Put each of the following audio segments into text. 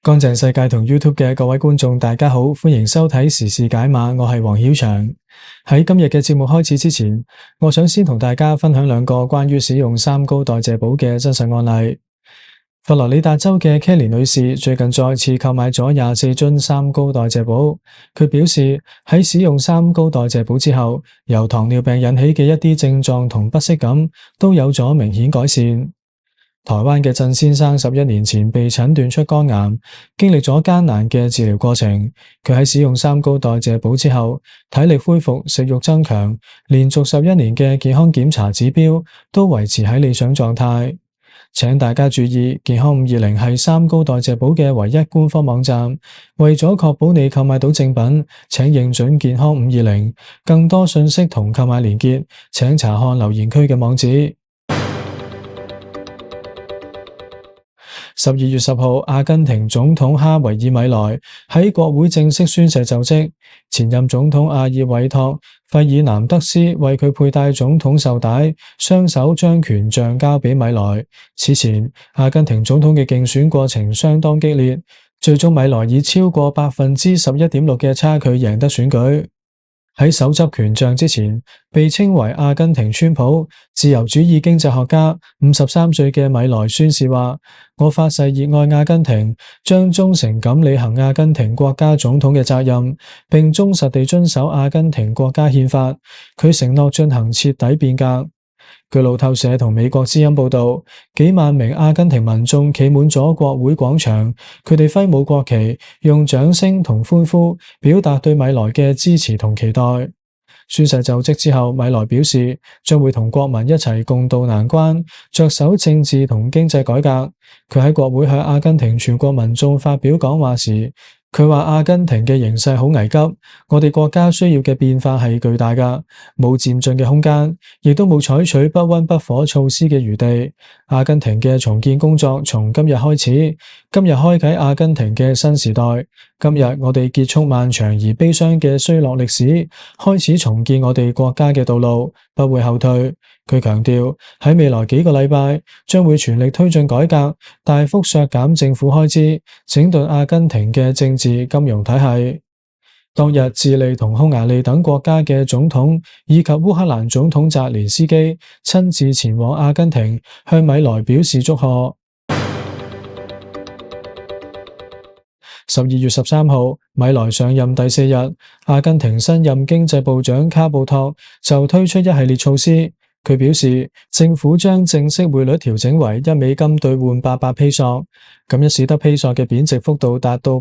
乾淨世界同 YouTube 嘅各位觀眾，大家好，歡迎收睇時事解碼，我係黃曉翔。喺今日嘅節目開始之前，我想先同大家分享兩個關於使用三高代謝補嘅真實案例。佛羅里達州嘅 Kelly 女士最近再次購買咗24樽三高代謝補，佢表示喺使用三高代謝補之後，由糖尿病引起嘅一啲症狀同不適感都有咗明顯改善。台灣嘅鄭先生11年前被診斷出肝癌，經歷咗艱難嘅治療過程。佢喺使用三高代謝補之後，體力恢復，食慾增強，連續11年嘅健康檢查指標都維持喺理想狀態。請大家注意，健康520係三高代謝補嘅唯一官方網站。為咗確保你購買到正品，請認準健康520。更多信息同購買連結，請查看留言區嘅網址。12月10號，阿根廷總統哈維爾米萊喺國會正式宣誓就職，前任總統阿爾韋托費爾南德斯為佢佩戴總統繡帶，雙手將權杖交俾米萊。此前，阿根廷總統嘅競選過程相當激烈，最終米萊以超過11.6%嘅差距贏得選舉。喺手執權杖之前，被稱為阿根廷川普、自由主義經濟學家53歲嘅米萊宣示話：我發誓熱愛阿根廷，將忠誠咁履行阿根廷國家總統嘅責任，並忠實地遵守阿根廷國家憲法。佢承諾進行徹底變革。據路透社同美國之音報道，幾萬名阿根廷民眾企滿咗國會廣場，佢哋揮舞國旗，用掌聲同歡呼表達對米萊嘅支持同期待。宣誓就職之後，米萊表示將會同國民一齊共度難關，着手政治同經濟改革。佢喺國會向阿根廷全國民眾發表講話時，佢話阿根廷嘅形勢好危急，我哋國家需要嘅變化係巨大㗎，冇漸進嘅空間，亦都冇採取不溫不火措施嘅餘地。阿根廷嘅重建工作從今日開始，今日開啟阿根廷嘅新時代。今日我哋結束漫長而悲傷嘅衰落歷史，開始重建我哋國家嘅道路，不會後退。佢強調喺未來幾個禮拜將會全力推進改革，大幅削減政府開支，整頓阿根廷嘅政治金融體系。當日，智利同匈牙利等國家嘅總統以及烏克蘭總統澤連斯基親自前往阿根廷，向米萊表示祝賀。12月13號，米萊上任第4日，阿根廷新任經濟部長卡布托就推出一系列措施。佢表示，政府將正式匯率調整為1美金兌換88披索，咁樣使得披索嘅貶值幅度達到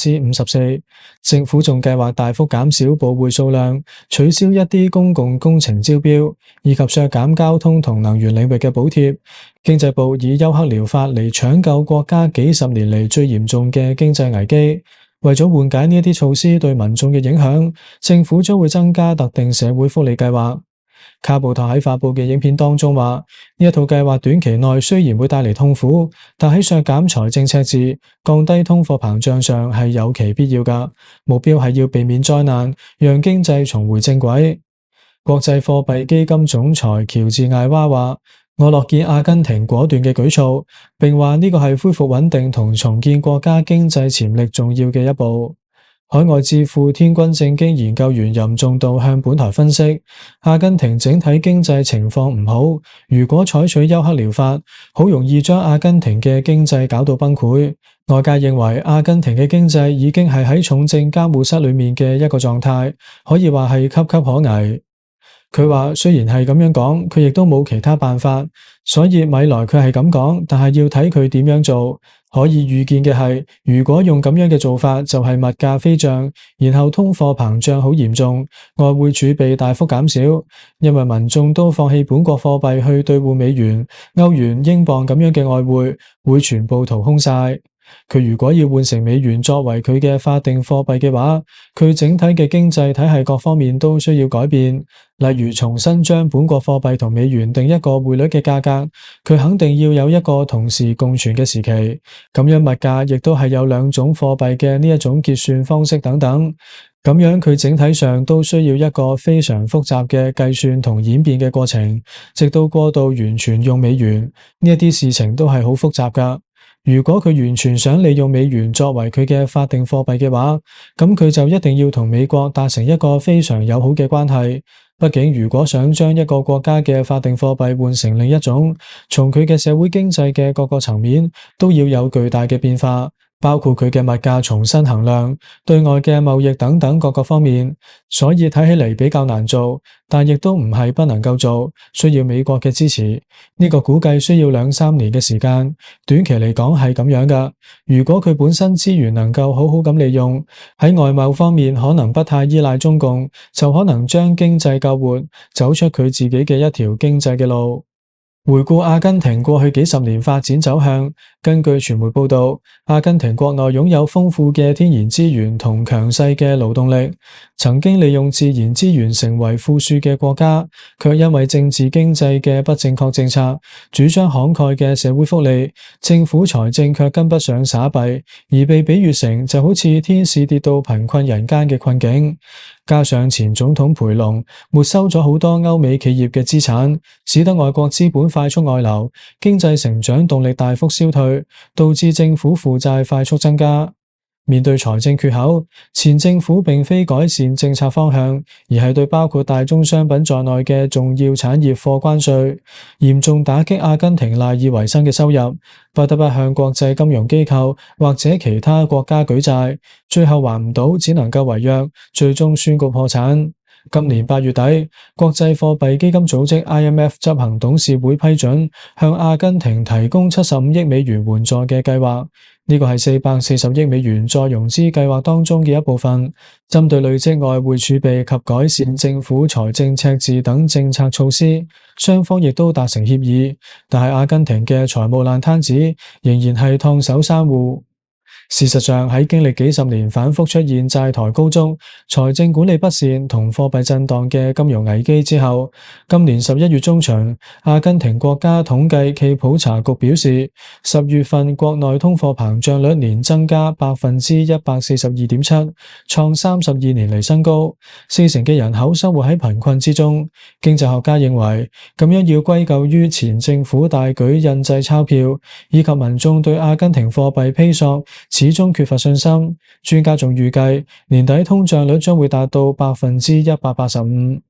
54%。政府仲計劃大幅減少部會數量，取消一啲公共工程招標，以及削減交通同能源領域嘅補貼。經濟部以休克療法嚟搶救國家幾十年嚟最嚴重嘅經濟危機。為咗緩解呢一啲措施對民眾嘅影響，政府將會增加特定社會福利計劃。卡布托喺發佈嘅影片當中話，呢一套計劃短期內雖然會帶嚟痛苦，但喺削減財政赤字、降低通貨膨脹上係有其必要㗎。目標係要避免災難，讓經濟重回正軌。國際貨幣基金總裁喬治艾娃話：我樂見阿根廷果斷嘅舉措，並話呢個係恢復穩定同重建國家經濟潛力重要嘅一步。海外智庫天君正經研究員任重道向本台分析，阿根廷整體經濟情況唔好，如果採取休克療法，好容易將阿根廷嘅經濟搞到崩潰。外界認為阿根廷嘅經濟已經係喺重症監護室裏面嘅一個狀態，可以話係岌岌可危。佢話雖然係咁樣講，佢亦都冇其他辦法，所以米萊佢係咁講，但係要睇佢點樣做。可以預見嘅係，如果用咁樣嘅做法，就係物價飛漲，然後通貨膨脹好嚴重，外匯儲備大幅減少，因為民眾都放棄本國貨幣去兌換美元、歐元、英鎊咁樣嘅外匯，會全部掏空晒。佢如果要換成美元作為佢嘅法定貨幣嘅話，佢整體嘅經濟體系各方面都需要改變，例如重新將本國貨幣同美元定一個匯率嘅價格，佢肯定要有一個同時共存嘅時期，咁樣物價亦都係有兩種貨幣嘅呢一種結算方式等等，咁樣佢整體上都需要一個非常複雜嘅計算同演變嘅過程，直到過渡完全用美元，呢一啲事情都係好複雜㗎。 如果佢完全想利用美元作為佢嘅法定貨幣嘅話，咁佢就一定要同美國達成一個非常友好嘅關係。畢竟，如果想將一個國家嘅法定貨幣換成另一種，從佢嘅社會經濟嘅各個層面都要有巨大嘅變化。包括佢嘅物價重新衡量、對外嘅貿易等等各個方面，所以睇起嚟比較難做，但亦都唔係不能夠做，需要美國嘅支持。呢個估計需要2-3年嘅時間，短期嚟講係咁樣噶。如果佢本身資源能夠好好咁利用，喺外貿方面可能不太依賴中共，就可能將經濟救活，走出佢自己嘅一條經濟嘅路。回顧阿根廷過去幾十年發展走向，根據傳媒報道，阿根廷國內擁有豐富嘅天然資源同強勢嘅勞動力，曾經利用自然資源成為富庶嘅國家，卻因為政治經濟嘅不正確政策，主張慷慨嘅社會福利，政府財政卻跟不上撒幣，而被比喻成就好似天使跌到貧困人間嘅困境。加上前總統培龍沒收咗好多歐美企業嘅資產，使得外國資本快速外流，經濟成長動力大幅消退，導致政府負債快速增加。面對財政缺口，前政府並非改善政策方向，而係對包括大宗商品在內嘅重要產業課關稅，嚴重打擊阿根廷賴以為生嘅收入，不得不向國際金融機構或者其他國家舉債，最後還唔到，只能夠違約，最終宣告破產。今年8月底，國際貨幣基金組織 IMF 執行董事會批准向阿根廷提供75億美元援助嘅計劃，呢個係440億美元再融資計劃當中嘅一部分，針對累積外匯儲備及改善政府財政赤字等政策措施，雙方亦都達成協議，但係阿根廷嘅財務爛攤子仍然係燙手山芋。事實上，喺經歷幾十年反覆出現債台高築、財政管理不善同貨幣震盪嘅金融危機之後，今年11月中旬，阿根廷國家統計暨普查局表示，10月份國內通貨膨脹率年增加142.7%，創32年嚟新高，40%嘅人口生活喺貧困之中。經濟學家認為，咁樣要歸咎於前政府大舉印製鈔票，以及民眾對阿根廷貨幣披索始終缺乏信心。專家仲預計年底通脹率將會達到185%。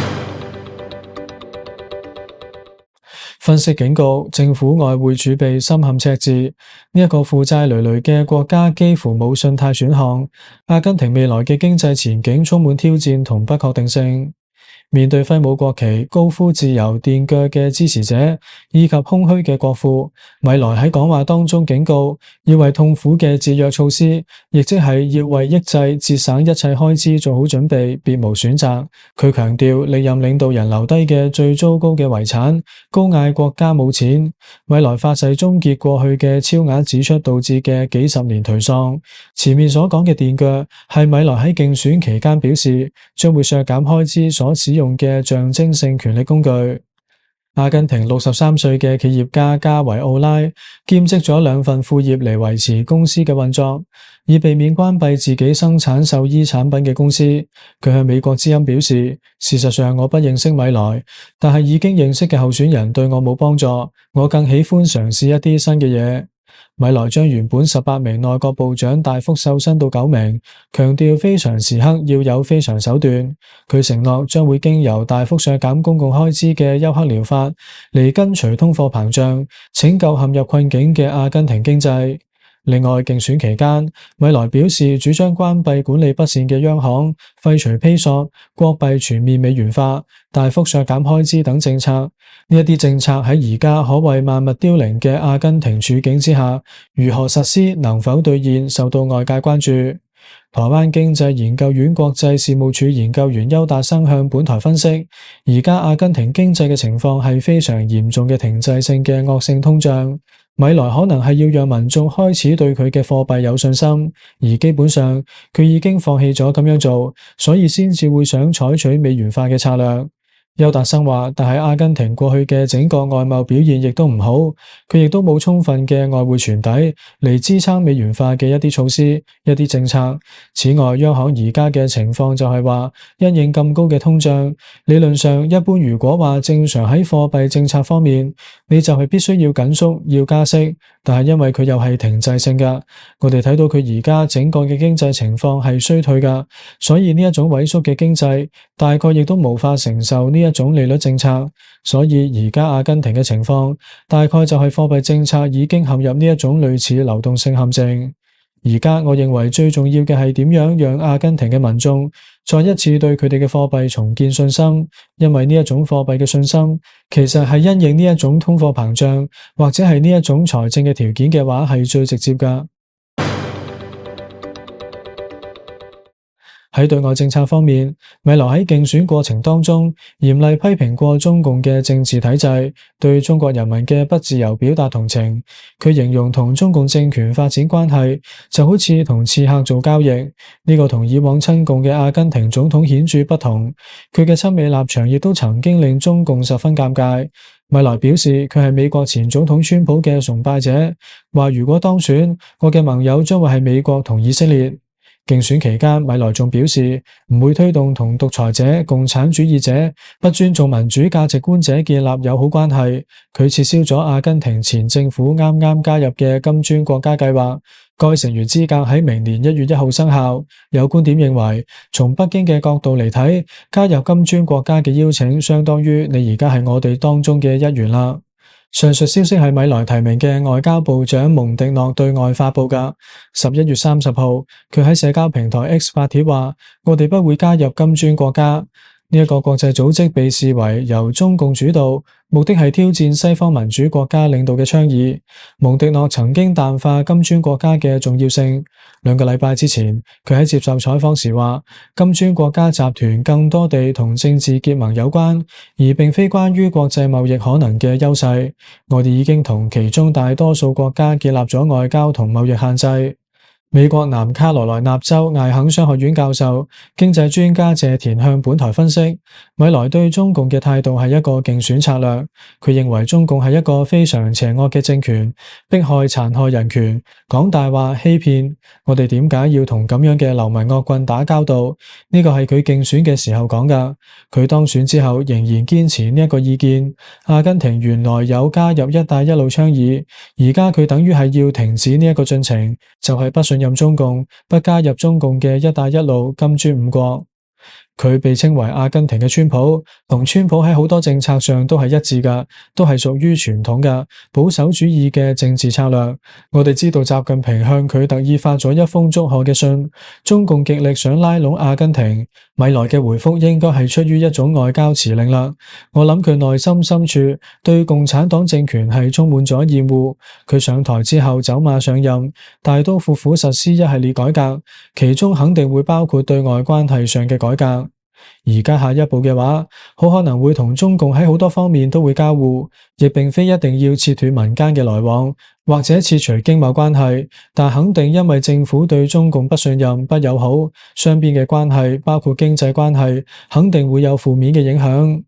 分析警告，政府外匯儲備深陷赤字，呢一個負債累累嘅國家幾乎冇信貸選項。阿根廷未來嘅經濟前景充滿挑戰同不確定性。面對揮舞國旗、高呼自由墊腳嘅支持者，以及空虛嘅國庫，米萊喺講話當中警告，要為痛苦嘅節約措施，亦即係要為抑制節省一切開支做好準備，別無選擇。佢強調歷任領導人留低嘅最糟糕嘅遺產，高嗌國家冇錢。米萊發誓終結過去嘅超額支出導致嘅幾十年頹喪。前面所講嘅墊腳，係米萊喺競選期間表示將會削減開支所使用嘅象徵性權力工具。阿根廷63歲嘅企業家加維奧拉兼職咗2份副業嚟維持公司嘅運作，以避免關閉自己生產獸醫產品嘅公司。佢向美國之音表示，事實上我不認識米萊，但係已經認識嘅候選人對我冇幫助，我更喜歡嘗試一啲新嘅嘢。米萊將原本18名內閣部長大幅瘦身到9名，強調非常時刻要有非常手段。佢承諾將會經由大幅削減公共開支嘅休克療法嚟根除通貨膨脹，拯救陷入困境嘅阿根廷經濟。另外，競選期間，米萊表示主張關閉管理不善嘅央行、廢除披索、國幣全面美元化、大幅削減開支等政策。呢一啲政策喺而家可謂萬物凋零嘅阿根廷處境之下，如何實施、能否兌現，受到外界關注。台灣經濟研究院國際事務處研究員邱達生向本台分析，而家阿根廷經濟嘅情況係非常嚴重嘅停滯性嘅惡性通脹。米萊可能係要讓民眾開始對佢嘅貨幣有信心，而基本上佢已經放棄咗咁樣做，所以先至會想採取美元化嘅策略。 邱達生話，但係阿根廷過去嘅整個外貿表現亦都唔好，佢亦都冇充分嘅外匯存底嚟支撐美元化嘅一啲措施、一啲政策。此外，央行而家嘅情況就係話，因應咁高嘅通脹，理論上一般如果話正常喺貨幣政策方面，你就係必須要緊縮、要加息，但係因為佢又係停滯性噶，我哋睇到佢而家整個嘅經濟情況係衰退噶，所以呢一種萎縮嘅經濟大概亦都無法承受呢一種利率政策，所以而家阿根廷嘅情況大概就係貨幣政策已經陷入呢一種類似流動性陷阱。而家我認為最重要嘅係點樣讓阿根廷嘅民眾再一次對佢哋嘅貨幣重建信心，因為呢一種貨幣嘅信心其實係因應呢一種通貨膨脹或者係呢一種財政嘅條件嘅話係最直接㗎。喺對外政策方面，米萊喺競選過程當中嚴厲批評過中共嘅政治體制，對中國人民嘅不自由表達同情。佢形容同中共政權發展關係就好似同刺客做交易，呢個同以往親共嘅阿根廷總統顯著不同。佢嘅親美立場亦都曾經令中共十分尷尬。米萊表示佢係美國前總統川普嘅崇拜者，話如果當選，我嘅盟友將會係美國同以色列。競選期間，米萊仲表示唔會推動同獨裁者、共產主義者、不尊重民主價值觀者建立友好關係。佢撤銷咗阿根廷前政府啱啱加入嘅金磚國家計劃，該成員資格喺明年1月1號生效。有觀點認為，從北京嘅角度嚟睇，加入金磚國家嘅邀請相當於你而家係我哋當中嘅一員啦。上述消息係米萊提名嘅外交部長蒙迪諾對外發佈㗎。11月30號，佢喺社交平台 X 發帖話：我哋不會加入金磚國家。呢一個國際組織被視為由中共主導，目的係挑戰西方民主國家領導嘅倡議。蒙迪諾曾經淡化金磚國家嘅重要性。2個禮拜之前，佢喺接受採訪時話：金磚國家集團更多地同政治結盟有關，而並非關於國際貿易可能嘅優勢。我哋已經同其中大多數國家建立咗外交同貿易限制。美國南卡羅來納州艾肯商學院教授、經濟專家謝田向本台分析，米萊對中共嘅態度係一個競選策略。佢認為中共係一個非常邪惡嘅政權，迫害殘害人權，講大話欺騙。我哋點解要同咁樣嘅流氓惡棍打交道？呢個係佢競選嘅時候講㗎。佢當選之後仍然堅持呢一個意見。阿根廷原來有加入一帶一路倡議，而家佢等於係要停止呢一個進程，就係不信任中共，不加入中共嘅一帶一路金磚5國。佢被稱為阿根廷嘅川普，同川普喺好多政策上都係一致㗎，都係屬於傳統嘅保守主義嘅政治策略。我哋知道習近平向佢特意發咗一封祝賀嘅信，中共極力想拉攏阿根廷。米萊嘅回覆應該係出於一種外交辭令啦。我諗佢內心深處對共產黨政權係充滿咗厭惡。佢上台之後走馬上任，大刀闊斧實施一系列改革，其中肯定會包括對外關係上嘅改革。而家下一步嘅話，好可能會同中共喺好多方面都會交互，亦並非一定要切斷民間嘅來往，或者切除經貿關係，但肯定因為政府對中共不信任、不友好，雙邊嘅關係，包括經濟關係，肯定會有負面嘅影響。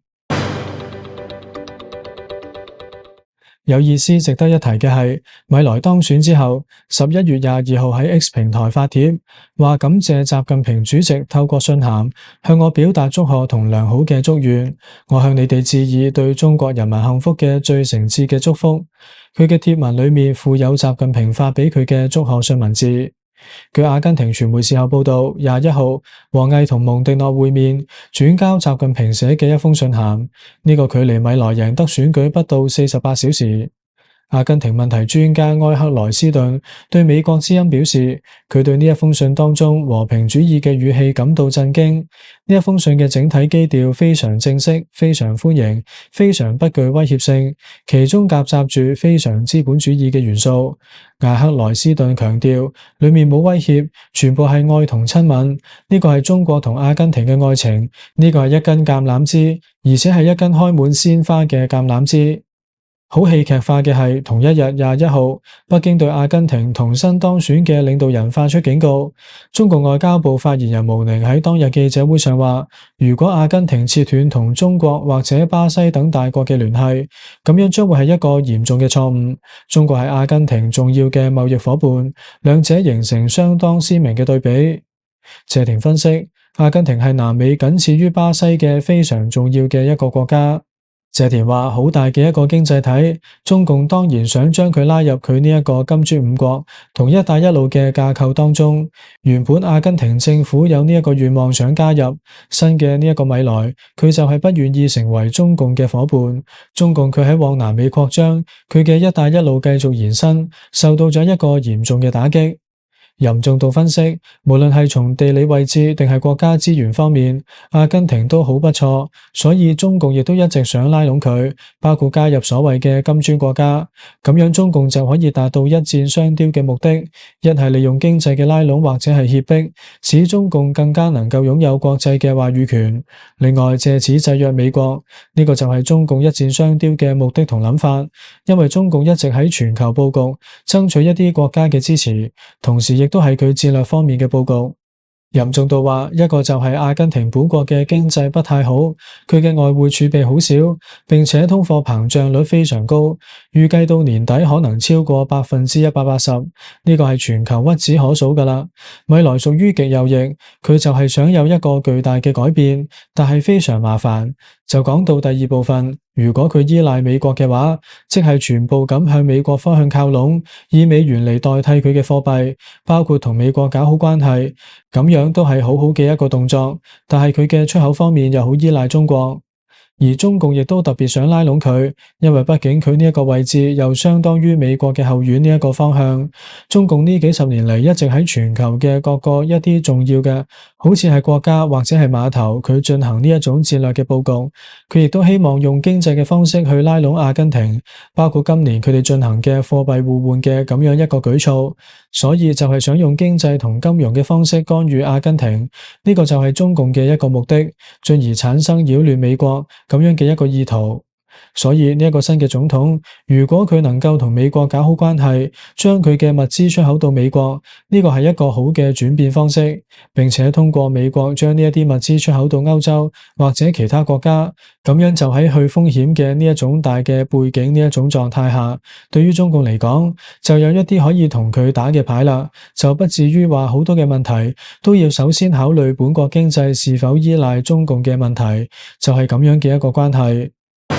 有意思值得一提嘅係，米萊當選之後，11月22號喺 X 平台發帖，話感謝習近平主席透過信函向我表達祝賀同良好嘅祝願，我向你哋致以對中國人民幸福嘅最誠摯嘅祝福。佢嘅帖文裏面附有習近平發俾佢嘅祝賀信文字。據阿根廷傳媒事後報道，21號，王毅同蒙迪諾會面，轉交習近平寫嘅一封信函。呢個距離米萊贏得選舉不到48小時。阿根廷問題專家埃克萊斯頓對美國之音表示，佢對呢一封信當中和平主義嘅語氣感到震驚。呢一封信嘅整體基調非常正式，非常歡迎，非常不具威脅性，其中夾雜住非常資本主義嘅元素。艾克萊斯頓強調，裏面冇威脅，全部係愛同親吻。呢個係中國同阿根廷嘅愛情，呢個係一根橄欖枝，而且係一根開滿鮮花嘅橄欖枝。 好戲劇化嘅係，同一日21號，北京對阿根廷同新當選嘅領導人發出警告。中國外交部發言人毛寧喺當日記者會上話，如果阿根廷切斷同中國或者巴西等大國嘅聯繫，咁樣將會係一個嚴重嘅錯誤。中國係阿根廷重要嘅貿易夥伴，兩者形成相當鮮明嘅對比。謝霆分析，阿根廷係南美僅次於巴西嘅非常重要嘅一個國家。謝霆話：好大嘅一個經濟體，中共當然想將佢拉入佢呢一個金磚五國同一帶一路嘅架構當中。原本阿根廷政府有呢一個願望想加入新嘅呢一個米萊，佢就係不願意成為中共嘅夥伴。中共佢喺往南美擴張，佢嘅一帶一路繼續延伸，受到咗一個嚴重嘅打擊。任重道分析，無論係從地理位置定係國家資源方面，阿根廷都好不錯，所以中共亦都一直想拉攏佢，包括加入所謂嘅金磚國家，咁樣中共就可以達到一箭雙雕嘅目的，一係利用經濟嘅拉攏或者係脅迫，使中共更加能夠擁有國際嘅話語權，另外借此制約美國，呢個就係中共一箭雙雕嘅目的同諗法，因為中共一直喺全球佈局，爭取一啲國家嘅支持，同時亦都係佢戰略方面嘅佈局。任重道話，一個就係阿根廷本國嘅經濟不太好，佢嘅外匯儲備好少，並且通貨膨脹率非常高，預計到年底可能超過180%，呢個係全球屈指可數噶啦。米萊屬於極右翼，佢就係想有一個巨大嘅改變，但係非常麻煩。就講到第二部分，如果佢依賴美國嘅話，即係全部咁向美國方向靠攏，以美元嚟代替佢嘅貨幣，包括同美國搞好關係，咁樣都係好好嘅一個動作。但係佢嘅出口方面又好依賴中國。而中共亦都特別想拉攏佢，因為畢竟佢呢一個位置又相當於美國嘅後院呢一個方向。中共呢幾十年嚟一直喺全球嘅各個一啲重要嘅，好似係國家或者係碼頭，佢進行呢一種戰略嘅佈局。佢亦都希望用經濟嘅方式去拉攏阿根廷，包括今年佢哋進行嘅貨幣互換嘅咁樣一個舉措。所以就係想用經濟同金融嘅方式干預阿根廷，呢個就係中共嘅一個目的，進而產生擾亂美國咁樣嘅一個意圖。所以呢一個新嘅總統，如果佢能夠同美國搞好關係，將佢嘅物資出口到美國，呢個係一個好嘅轉變方式，並且通過美國將呢一啲物資出口到歐洲或者其他國家，咁樣就喺去風險嘅呢一種大嘅背景呢一種狀態下，對於中共嚟講，就有一啲可以同佢打嘅牌啦，就不至於話好多嘅問題都要首先考慮本國經濟是否依賴中共嘅問題，就係咁樣嘅一個關係。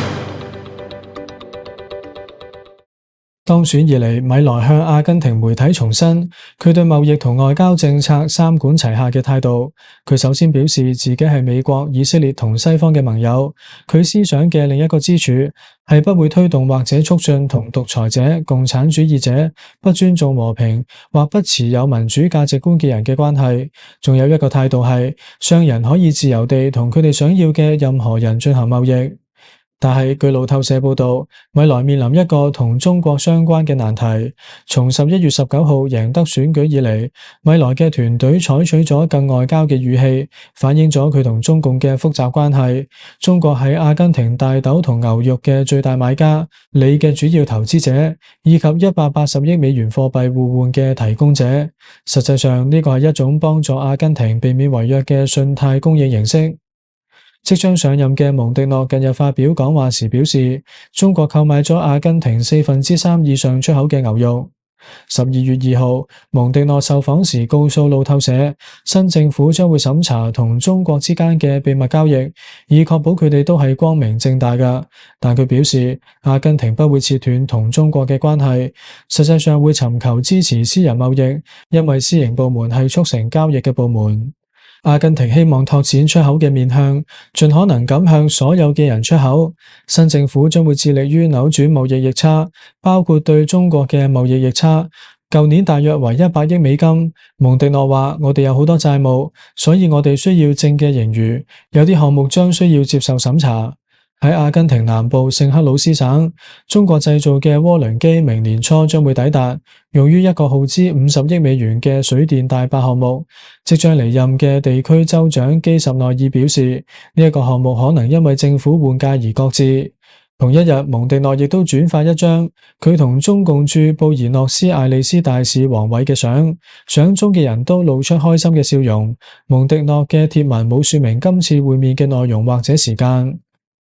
當選以嚟，米萊向阿根廷媒體重申佢對貿易同外交政策三管齊下嘅態度。佢首先表示自己係美國、以色列同西方嘅盟友。佢思想嘅另一個支柱係不會推動或者促進同獨裁者、共產主義者、不尊重和平或不持有民主價值觀嘅人嘅關係。仲有一個態度係，商人可以自由地同佢哋想要嘅任何人進行貿易。但係據路透社報道，米萊面臨一個同中國相關嘅難題。從11月19號贏得選舉以嚟，米萊嘅團隊採取咗更外交嘅語氣，反映咗佢同中共嘅複雜關係。中國係阿根廷大豆同牛肉嘅最大買家、鋰嘅主要投資者，以及180億美元貨幣互換嘅提供者。實際上呢個係一種幫助阿根廷避免違約嘅信貸供應形式。即將上任嘅蒙迪諾近日發表講話時表示，中國購買咗阿根廷3/4以上出口嘅牛肉。12月2號，蒙迪諾受訪時告訴路透社，新政府將會審查同中國之間嘅秘密交易，以確保佢哋都係光明正大㗎。但佢表示，阿根廷不會切斷同中國嘅關係，實際上會尋求支持私人貿易，因為私營部門係促成交易嘅部門。阿根廷希望拓展出口嘅面向，盡可能咁向所有嘅人出口。新政府將會致力於扭轉貿易逆差，包括對中國嘅貿易逆差。舊年大約為100億美金。蒙迪諾話：我哋有好多債務，所以我哋需要正嘅盈餘，有啲項目將需要接受審查。喺阿根廷南部聖克魯斯省，中國製造嘅渦輪機明年初將會抵達，用於一個耗資50億美元嘅水電大壩項目。即將離任嘅地區州長基什內爾表示，呢一個項目可能因為政府換屆而擱置。 同一日，蒙迪諾亦都轉發一張佢同中共駐布宜諾斯艾利斯大使王偉嘅相，相中嘅人都露出開心嘅笑容。蒙迪諾嘅貼文冇說明今次會面嘅內容或者時間。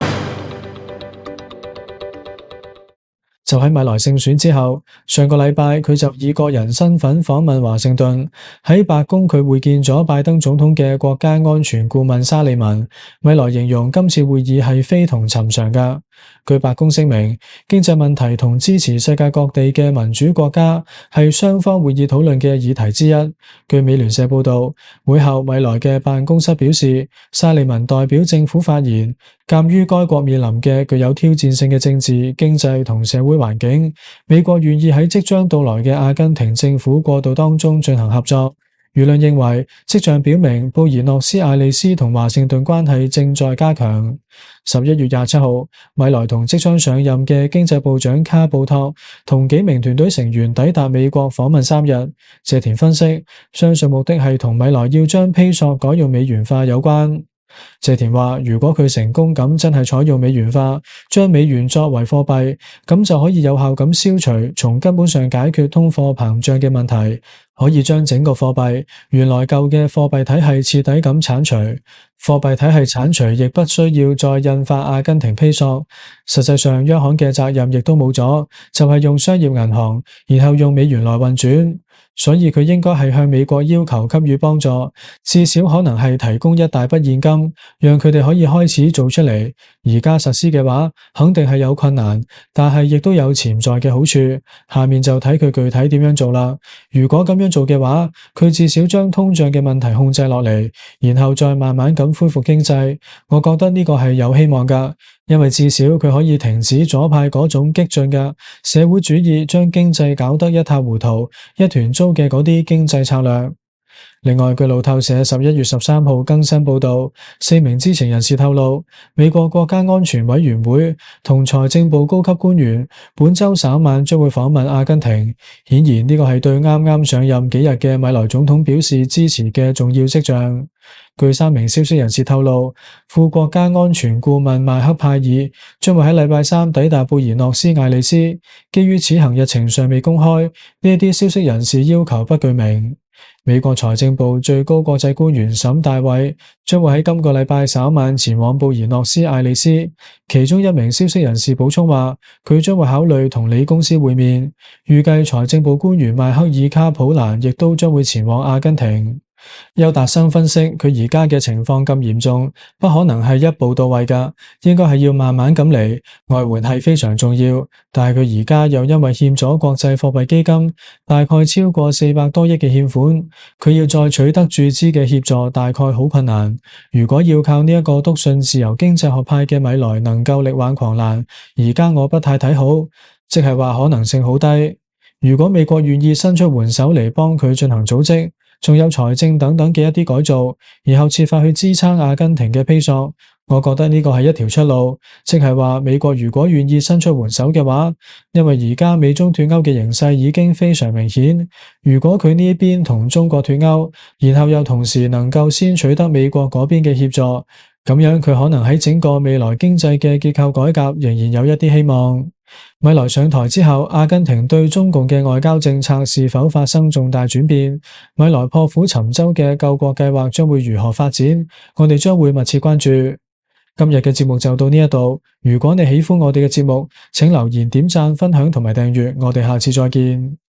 就喺米萊勝選之後，上個禮拜佢就以個人身份訪問華盛頓。喺白宮佢會見咗拜登總統嘅國家安全顧問沙利文。米萊形容今次會議係非同尋常㗎。據白宮聲明，經濟問題同支持世界各地嘅民主國家係雙方會議討論嘅議題之一。據美聯社報道，會後米萊嘅辦公室表示，沙利文代表政府發言，鑒於該國面臨嘅具有挑戰性嘅政治、經濟同社會環境，美國願意喺即將到來嘅阿根廷政府過渡當中進行合作。輿論認為，跡象表明布宜諾斯艾利斯同華盛頓關係正在加強。11月27號，米萊同即將上任嘅經濟部長卡布托同幾名團隊成員抵達美國訪問3日。謝田分析，相信目的係同米萊要將披索改用美元化有關。謝田話，如果佢成功咁真係採用美元化，將美元作為貨幣，咁就可以有效咁消除從根本上解決通貨膨脹嘅問題，可以將整個貨幣原來舊嘅貨幣體系徹底咁剷除。貨幣體系剷除亦不需要再印發阿根廷披索。實際上，央行嘅責任亦都冇咗，就係用商業銀行，然後用美元來運轉。所以佢應該係向美國要求給予幫助，至少可能係提供一大筆現金，讓佢哋可以開始做出嚟。而家實施嘅話，肯定係有困難，但係亦都有潛在嘅好處。下面就睇佢具體點樣做啦。如果咁樣做嘅話，佢至少將通脹嘅問題控制落嚟，然後再慢慢咁恢復經濟。我覺得呢個係有希望㗎。因為至少佢可以停止左派嗰種激進嘅社會主義，將經濟搞得一塌糊塗、一團糟嘅嗰啲經濟策略。另外，據路透社11月13號更新報道，4名知情人士透露，美國國家安全委員會同財政部高級官員本周稍晚將會訪問阿根廷。顯然呢個係對啱啱上任幾日嘅米萊總統表示支持嘅重要跡象。據3名消息人士透露，副國家安全顧問麥克派爾將會喺禮拜3抵達布宜諾斯艾利斯。基於此行日程尚未公開，呢啲消息人士要求不具名。美國財政部最高國際官員沈大衛將會喺今個禮拜稍晚前往布宜諾斯艾利斯。其中一名消息人士補充話，佢將會考慮同李公司會面。預計財政部官員邁克爾卡普蘭亦都將會前往阿根廷。邱達生分析，佢而家嘅情況咁嚴重，不可能係一步到位㗎，應該係要慢慢咁嚟。外援係非常重要，但係佢而家又因為欠咗國際貨幣基金大概超過400多億嘅欠款，佢要再取得注資嘅協助大概好困難。如果要靠呢一個篤信自由經濟學派嘅米萊能夠力挽狂瀾，而家我不太睇好，即係話可能性好低。如果美國願意伸出援手嚟幫佢進行組織，仲有財政等等嘅一啲改造，然後設法去支撐阿根廷嘅披索，我覺得呢個係一條出路。即係話美國如果願意伸出援手嘅話，因為而家美中脫歐嘅形勢已經非常明顯，如果佢呢一邊同中國脫歐，然後又同時能夠先取得美國嗰邊嘅協助，咁樣佢可能喺整個未來經濟嘅結構改革仍然有一啲希望。米萊上台之後，阿根廷對中共嘅外交政策是否發生重大轉變？米萊破釜沉舟嘅救國計劃將會如何發展？我哋將會密切關注。今日嘅節目就到呢一度。如果你喜歡我哋嘅節目，請留言、點讚、分享同埋訂閱。我哋下次再見。